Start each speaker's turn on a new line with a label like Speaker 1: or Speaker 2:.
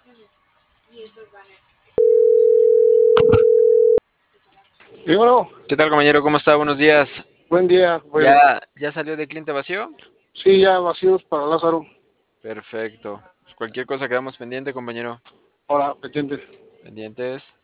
Speaker 1: Y bueno,
Speaker 2: ¿Qué tal, compañero? ¿Cómo está? Buenos días.
Speaker 1: buen día. Bueno,
Speaker 2: ¿Ya salió de cliente vacío?
Speaker 1: sí, ya vacíos para Lázaro.
Speaker 2: Perfecto. Pues cualquier cosa quedamos pendiente, compañero.
Speaker 1: Ahora, pendientes.
Speaker 2: Pendientes.